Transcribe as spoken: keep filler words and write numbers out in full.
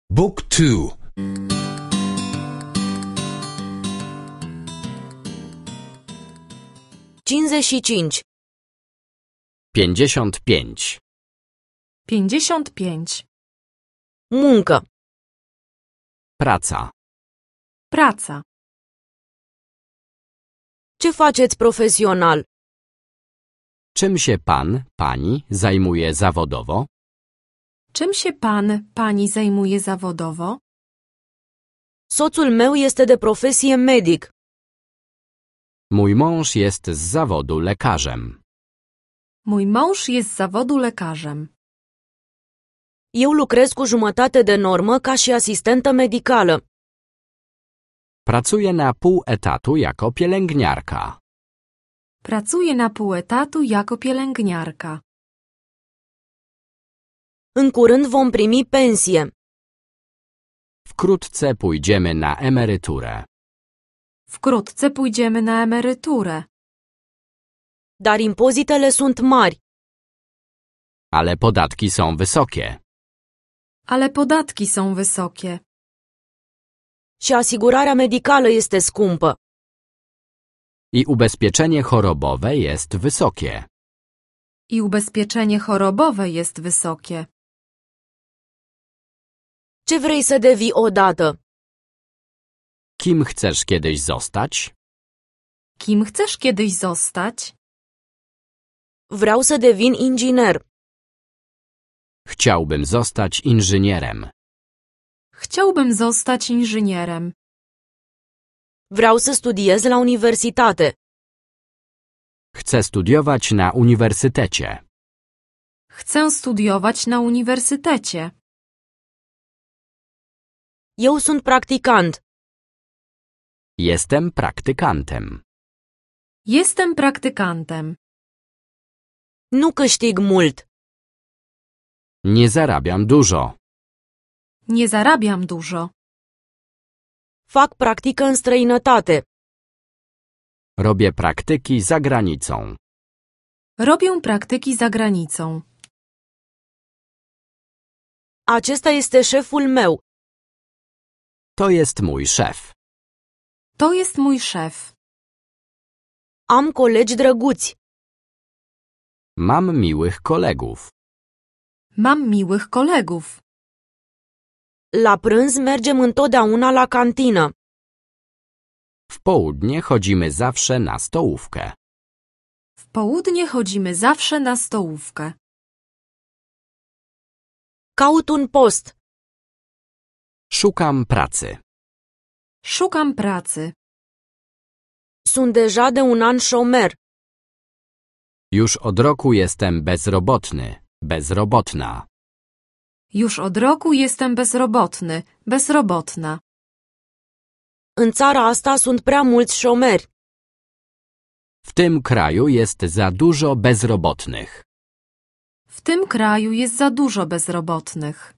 Book two. cincizeci și cinci. pięćdziesiąt pięć. pięćdziesiąt pięć. Muncă. Praca. Praca. Ce faceți profesional? Czym się pan, pani zajmuje zawodowo? Czym się pan, pani zajmuje zawodowo? Soțul meu este de profesie medic. Mój mąż jest z zawodu lekarzem. Mój mąż jest z zawodu lekarzem. Eu lucrez cu jumătate de normă ca și asistentă medicală. Pracuję na pół etatu jako pielęgniarka. Pracuję na pół etatu jako pielęgniarka. În curând vom primi pensie. Wkrótce pójdziemy na emeryturę. Wkrótce pójdziemy na emeryturę. Dar impozitele sunt mari. Ale podatki są wysokie. Ale podatki są wysokie. Și asigurarea medicală este scumpă. I ubezpieczenie chorobowe jest wysokie. I ubezpieczenie chorobowe jest wysokie. Ce vrei să devii odată? Kim chcesz kiedyś zostać? Kim chcesz kiedyś zostać? Vreau să devin inginer. Chciałbym zostać inżynierem. Chciałbym zostać inżynierem. Vreau să studiez la universitate. Chcę studiować na uniwersytecie. Chcę studiować na uniwersytecie. Eu sunt practicant. Jestem praktykantem. Jestem praktykantem. Nu câștig mult. Nie zarabiam dużo. Nie zarabiam dużo. Fac practică în străinătate. Robię praktyki za granicą. Robię praktyki za granicą. Acesta este șeful meu. To jest mój szef. To jest mój szef. Am colegi drăguți. Mam miłych kolegów. Mam miłych kolegów. La prânz mergem întotdeauna la cantină. W południe chodzimy zawsze na stołówkę. W południe chodzimy zawsze na stołówkę. Caut un post. Szukam pracy. Szukam pracy. Sunt deja de un an șomer. Już od roku jestem bezrobotny, bezrobotna. Już od roku jestem bezrobotny, bezrobotna. În țara asta sunt prea mulți șomeri. W tym kraju jest za dużo bezrobotnych. W tym kraju jest za dużo bezrobotnych.